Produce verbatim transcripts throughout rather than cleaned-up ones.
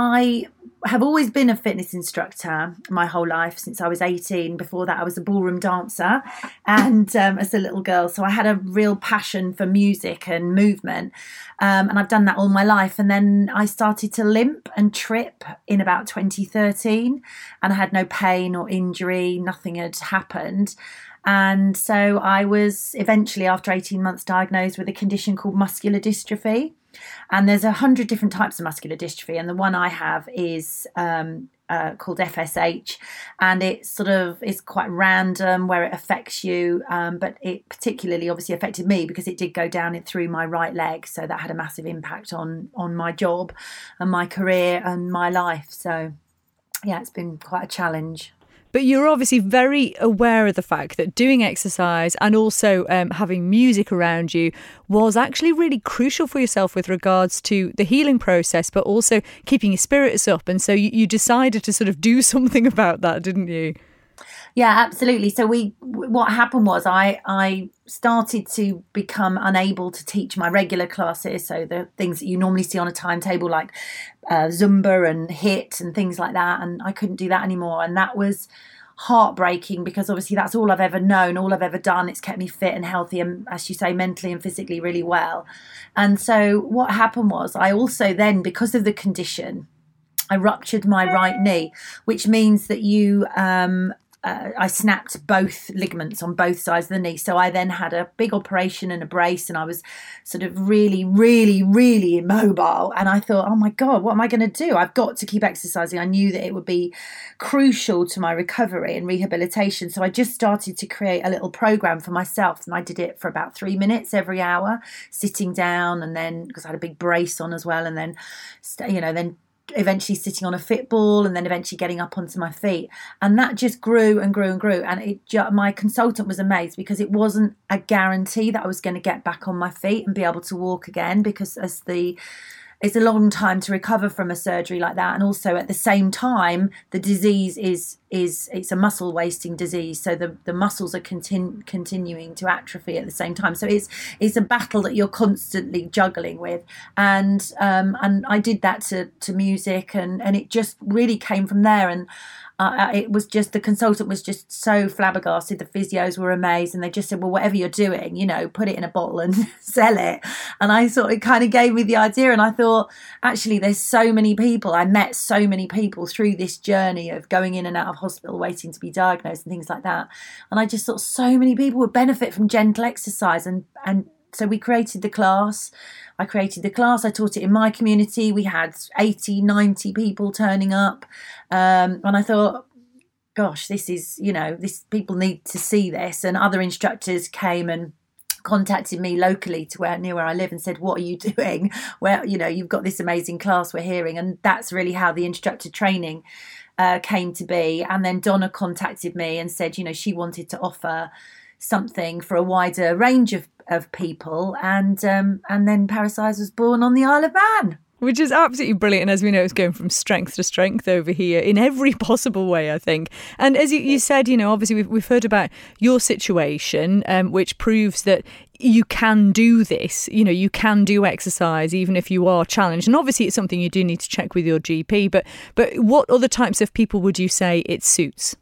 I have always been a fitness instructor my whole life since I was eighteen. Before that, I was a ballroom dancer and um, as a little girl. So I had a real passion for music and movement. Um, and I've done that all my life. And then I started to limp and trip in about twenty thirteen. And I had no pain or injury. Nothing had happened. And so I was eventually, after eighteen months, diagnosed with a condition called muscular dystrophy. And there's a hundred different types of muscular dystrophy. And the one I have is um, uh, called F S H. And it sort of is quite random where it affects you. Um, but it particularly obviously affected me because it did go down it through my right leg. So that had a massive impact on, on my job and my career and my life. So, yeah, it's been quite a challenge. But you're obviously very aware of the fact that doing exercise and also um, having music around you was actually really crucial for yourself with regards to the healing process, but also keeping your spirits up. And so you, you decided to sort of do something about that, didn't you? Yeah, absolutely. So we, what happened was I, I started to become unable to teach my regular classes. So the things that you normally see on a timetable, like uh, Zumba and HIIT and things like that. And I couldn't do that anymore. And that was heartbreaking because obviously that's all I've ever known, all I've ever done. It's kept me fit and healthy and, as you say, mentally and physically really well. And so what happened was I also then, because of the condition, I ruptured my right knee, which means that you... Um, Uh, I snapped both ligaments on both sides of the knee. So I then had a big operation and a brace, and I was sort of really, really, really immobile. And I thought, oh my God, what am I going to do? I've got to keep exercising. I knew that it would be crucial to my recovery and rehabilitation. So I just started to create a little program for myself. And I did it for about three minutes every hour, sitting down, and then, because I had a big brace on as well, and then, you know, then eventually sitting on a fit ball and then eventually getting up onto my feet. And that just grew and grew and grew. And it, my consultant was amazed because it wasn't a guarantee that I was going to get back on my feet and be able to walk again, because as the it's a long time to recover from a surgery like that. And also at the same time, the disease is is it's a muscle wasting disease. So the, the muscles are continu- continuing to atrophy at the same time. So it's it's a battle that you're constantly juggling with. And um, and I did that to, to music, and, and it just really came from there. And Uh, it was just, the consultant was just so flabbergasted. The physios were amazed, and they just said, well, whatever you're doing, you know, put it in a bottle and sell it. And I thought, it kind of gave me the idea. And I thought, actually, there's so many people. I met so many people through this journey of going in and out of hospital, waiting to be diagnosed and things like that. And I just thought so many people would benefit from gentle exercise. And, and so we created the class. I created the class. I taught it in my community. We had eighty, ninety people turning up. Um, and I thought, gosh, this is, you know, this people need to see this. And other instructors came and contacted me locally to where near where I live and said, what are you doing? Well, you know, you've got this amazing class we're hearing. And that's really how the instructor training uh, came to be. And then Donna contacted me and said, you know, she wanted to offer something for a wider range of, of people. And um, and then Parasize was born on the Isle of Man. Which is absolutely brilliant. And as we know, it's going from strength to strength over here in every possible way, I think. And as you, you said, you know, obviously we've, we've heard about your situation, um, which proves that you can do this. You know, you can do exercise even if you are challenged. And obviously it's something you do need to check with your G P. But but what other types of people would you say it suits?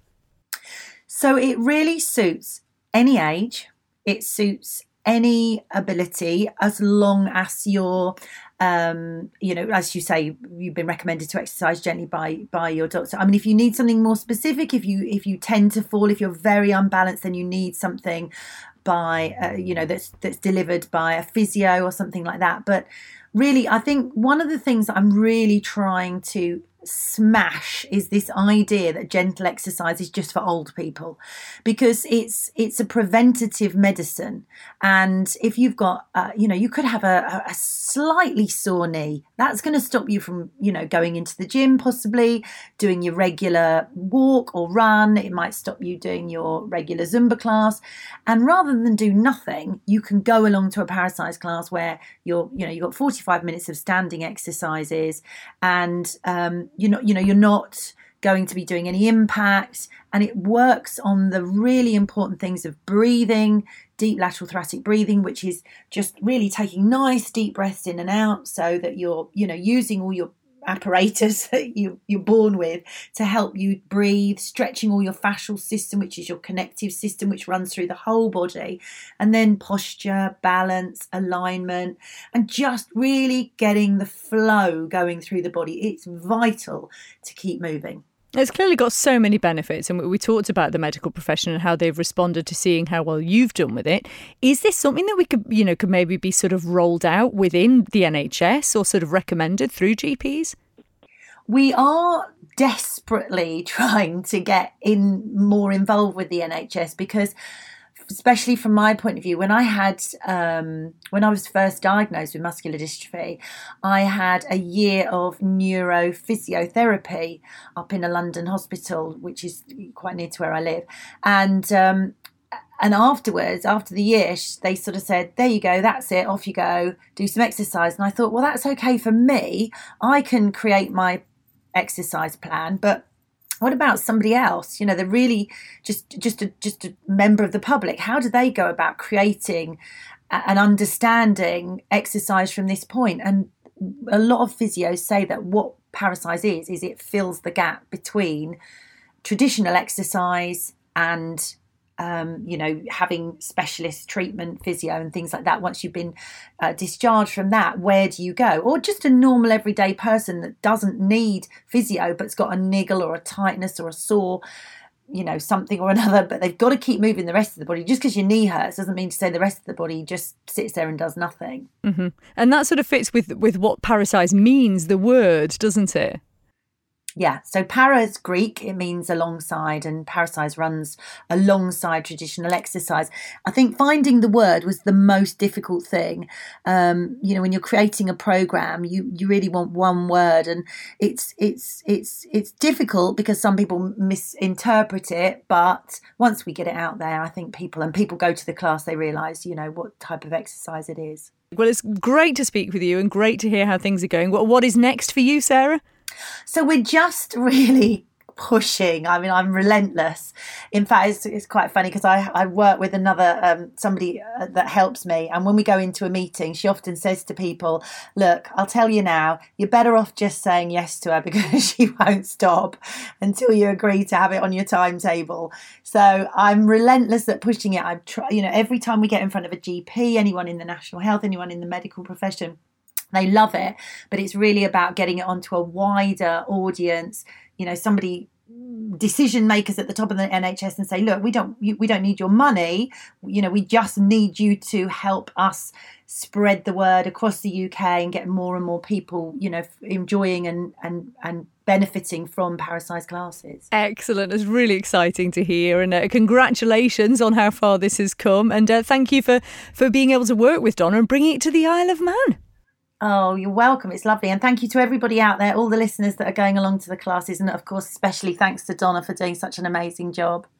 So it really suits any age. It suits any ability, as long as you're Um, you know, as you say, you've been recommended to exercise gently by by your doctor. I mean, if you need something more specific, if you if you tend to fall, if you're very unbalanced, then you need something by uh, you know that's that's delivered by a physio or something like that. But really, I think one of the things that I'm really trying to smash is this idea that gentle exercise is just for old people, because it's it's a preventative medicine. And if you've got uh, you know you could have a, a slightly sore knee, that's going to stop you from you know going into the gym, possibly doing your regular walk or run. It might stop you doing your regular Zumba class. And rather than do nothing, you can go along to a Parasize class where you're you know you've got forty-five minutes of standing exercises, and um you're not, you know, you're not going to be doing any impact, and it works on the really important things of breathing, deep lateral thoracic breathing, which is just really taking nice deep breaths in and out, so that you're, you know, using all your apparatus that you, you're born with to help you breathe, stretching all your fascial system, which is your connective system, which runs through the whole body, and then posture, balance, alignment, and just really getting the flow going through the body. It's vital to keep moving. It's clearly got so many benefits, and we talked about the medical profession and how they've responded to seeing how well you've done with it. Is this something that we could, you know, could maybe be sort of rolled out within the N H S or sort of recommended through G Ps? We are desperately trying to get in more involved with the N H S because, especially from my point of view, when I had, um, when I was first diagnosed with muscular dystrophy, I had a year of neurophysiotherapy up in a London hospital, which is quite near to where I live. And um, and afterwards, after the year, they sort of said, there you go, that's it, off you go, do some exercise. And I thought, well, that's okay for me. I can create my exercise plan, but what about somebody else? You know, they're really just just a, just a member of the public. How do they go about creating and understanding exercise from this point? And a lot of physios say that what Parasize is, is it fills the gap between traditional exercise and Um, you know, having specialist treatment, physio and things like that. Once you've been uh, discharged from that, where do you go? Or just a normal everyday person that doesn't need physio but's got a niggle or a tightness or a sore, you know, something or another, but they've got to keep moving the rest of the body. Just because your knee hurts doesn't mean to say the rest of the body just sits there and does nothing. Mm-hmm. And that sort of fits with, with what Parasize means, the word, doesn't it? Yeah, so para is Greek, it means alongside, and Parasize runs alongside traditional exercise. I think finding the word was the most difficult thing. Um, you know, when you're creating a program, you, you really want one word, and it's it's it's it's difficult because some people misinterpret it. But once we get it out there, I think people and people go to the class, they realise, you know, what type of exercise it is. Well, it's great to speak with you and great to hear how things are going. What what is next for you, Sarah? So we're just really pushing. I mean, I'm relentless. In fact, it's, it's quite funny because I, I work with another, um, somebody uh, that helps me. And when we go into a meeting, she often says to people, look, I'll tell you now, you're better off just saying yes to her because she won't stop until you agree to have it on your timetable. So I'm relentless at pushing it. I'm try, you know, every time we get in front of a G P, anyone in the national health, anyone in the medical profession, they love it, but it's really about getting it onto a wider audience. You know, somebody, decision makers at the top of the N H S, and say, look, we don't, we don't need your money. You know, we just need you to help us spread the word across the U K and get more and more people, you know, enjoying and and and benefiting from Parasize classes. Excellent. It's really exciting to hear, and uh, congratulations on how far this has come. And uh, thank you for for being able to work with Donna and bringing it to the Isle of Man. Oh, you're welcome. It's lovely. And thank you to everybody out there, all the listeners that are going along to the classes. And of course, especially thanks to Donna for doing such an amazing job.